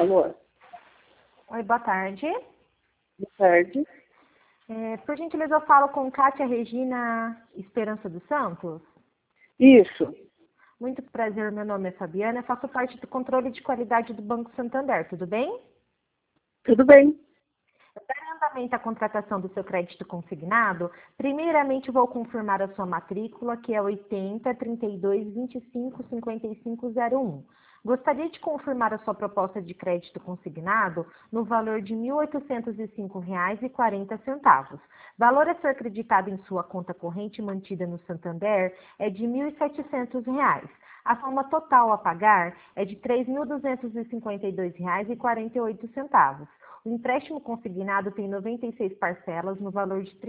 Alô? Oi, boa tarde. Boa tarde. Por gentileza, eu falo com Kátia Regina Esperança dos Santos. Isso. Muito prazer, meu nome é Fabiana, eu faço parte do controle de qualidade do Banco Santander, tudo bem? Tudo bem. Para andamento a contratação do seu crédito consignado, primeiramente vou confirmar a sua matrícula, que é 80 32 25 55 01. Gostaria de confirmar a sua proposta de crédito consignado no valor de R$ 1.805,40. Valor a ser acreditado em sua conta corrente mantida no Santander é de R$ 1.700. A soma total a pagar é de R$ 3.252,48. O empréstimo consignado tem 96 parcelas no valor de R$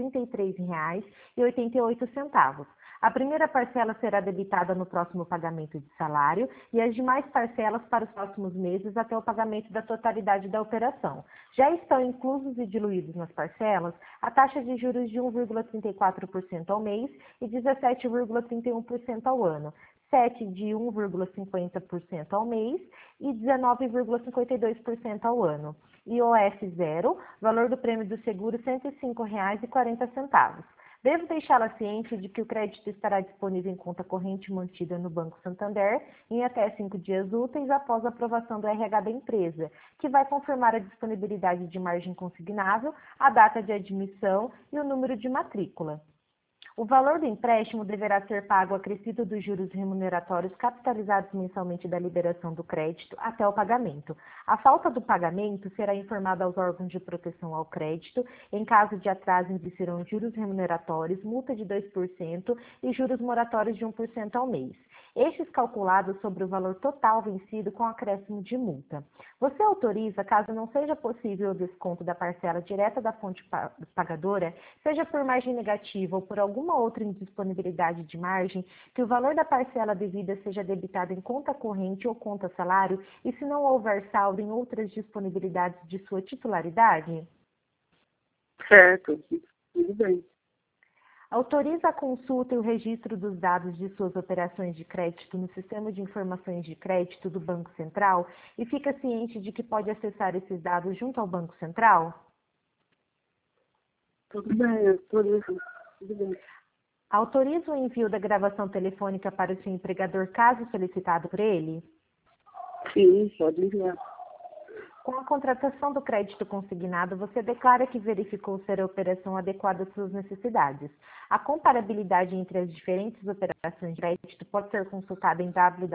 33,88. A primeira parcela será debitada no próximo pagamento de salário e as demais parcelas para os próximos meses até o pagamento da totalidade da operação. Já estão inclusos e diluídos nas parcelas a taxa de juros de 1,34% ao mês e 17,31% ao ano, 7 de 1,50% ao mês e 19,52% ao ano. IOF zero, valor do prêmio do seguro R$ 105,40. Devo deixá-la ciente de que o crédito estará disponível em conta corrente mantida no Banco Santander em até 5 dias úteis após a aprovação do RH da empresa, que vai confirmar a disponibilidade de margem consignável, a data de admissão e o número de matrícula. O valor do empréstimo deverá ser pago acrescido dos juros remuneratórios capitalizados mensalmente da liberação do crédito até o pagamento. A falta do pagamento será informada aos órgãos de proteção ao crédito. Em caso de atraso, existirão juros remuneratórios, multa de 2% e juros moratórios de 1% ao mês. Estes calculados sobre o valor total vencido com acréscimo de multa. Você autoriza, caso não seja possível o desconto da parcela direta da fonte pagadora, seja por margem negativa ou por alguma outra indisponibilidade de margem, que o valor da parcela devida seja debitado em conta corrente ou conta salário e se não houver saldo em outras disponibilidades de sua titularidade? Certo. Tudo bem. Autoriza a consulta e o registro dos dados de suas operações de crédito no Sistema de Informações de Crédito do Banco Central e fica ciente de que pode acessar esses dados junto ao Banco Central? Tudo bem, autorizo. Tudo bem. Autoriza o envio da gravação telefônica para o seu empregador caso solicitado por ele? Sim, pode enviar. Com a contratação do crédito consignado, você declara que verificou ser a operação adequada às suas necessidades. A comparabilidade entre as diferentes operações de crédito pode ser consultada em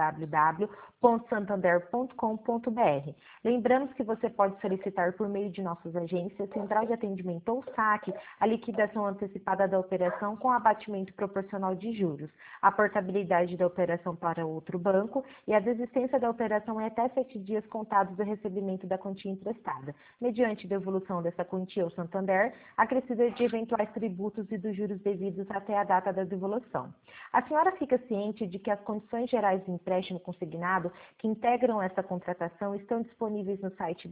www.santander.com.br. Lembramos que você pode solicitar por meio de nossas agências, Central de Atendimento ou SAC, a liquidação antecipada da operação com abatimento proporcional de juros, a portabilidade da operação para outro banco e a desistência da operação em até 7 dias contados do recebimento da quantia emprestada, mediante devolução dessa quantia ao Santander, acrescida de eventuais tributos e dos juros devidos até a data da devolução. A senhora fica ciente de que as condições gerais do empréstimo consignado que integram essa contratação estão disponíveis no site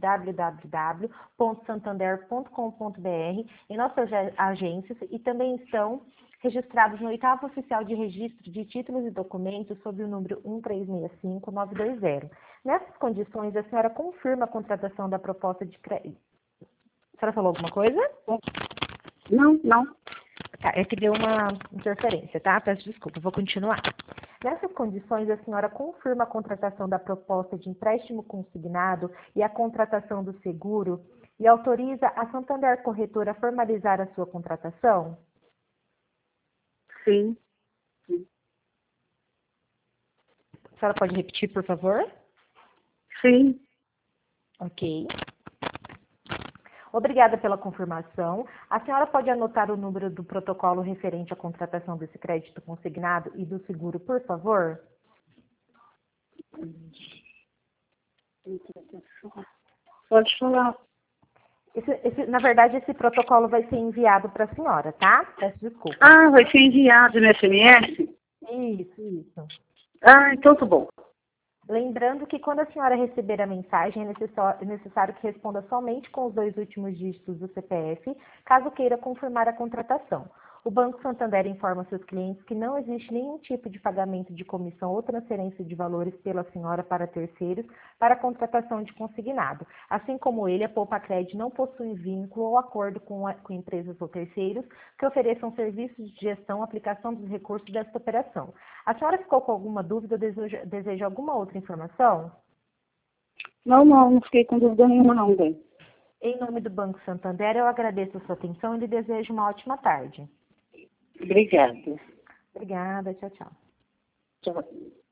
www.santander.com.br, em nossas agências, e também estão registrados no 8º Oficial de Registro de Títulos e Documentos sob o número 1365920. Nessas condições, a senhora confirma a contratação da proposta de crédito. A senhora falou alguma coisa? Não. Tá, é que deu uma interferência, tá? Peço desculpa, vou continuar. Nessas condições, a senhora confirma a contratação da proposta de empréstimo consignado e a contratação do seguro e autoriza a Santander Corretora a formalizar a sua contratação? Sim. A senhora pode repetir, por favor? Sim. Ok. Obrigada pela confirmação. A senhora pode anotar o número do protocolo referente à contratação desse crédito consignado e do seguro, por favor? Pode falar. Na verdade, esse protocolo vai ser enviado para a senhora, tá? Peço desculpa. Ah, vai ser enviado no SMS? Isso. Ah, então tá bom. Lembrando que quando a senhora receber a mensagem, é necessário que responda somente com os 2 últimos dígitos do CPF, caso queira confirmar a contratação. O Banco Santander informa seus clientes que não existe nenhum tipo de pagamento de comissão ou transferência de valores pela senhora para terceiros para a contratação de consignado. Assim como ele, a Poupa-Cred não possui vínculo ou acordo com empresas ou terceiros que ofereçam serviços de gestão, aplicação dos recursos desta operação. A senhora ficou com alguma dúvida ou deseja alguma outra informação? Não fiquei com dúvida nenhuma não, bem. Em nome do Banco Santander, eu agradeço a sua atenção e lhe desejo uma ótima tarde. Obrigada. Obrigada, tchau, tchau. Tchau.